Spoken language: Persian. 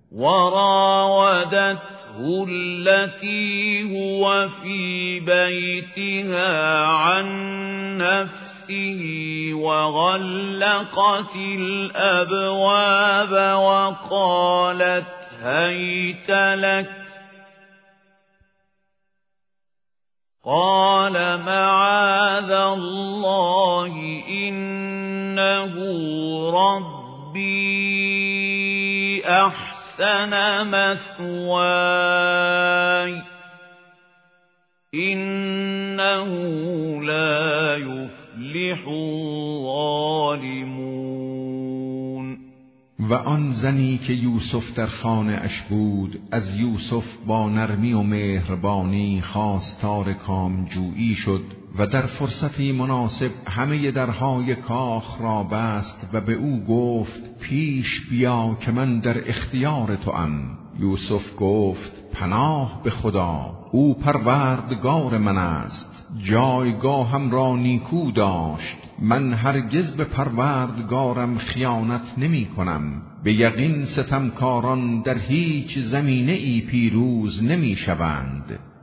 وراودته التي هو في بيتها عن نفسه وغلقت الأبواب وقالت هيت لك قال معاذ الله إنه ربي أحسن مثواي إنه لا يفلح الظالمون. و آن زنی که یوسف در خانه اش بود از یوسف با نرمی و مهربانی خواستار کامجویی شد و در فرصتی مناسب همه درهای کاخ را بست و به او گفت پیش بیا که من در اختیار توام. یوسف گفت پناه به خدا، او پروردگار من است، جایگاهم را نیکو داشت، من هرگز به پروردگارم خیانت نمی کنم. به یقین ستمکاران در هیچ زمینه ای پیروز نمی شوند.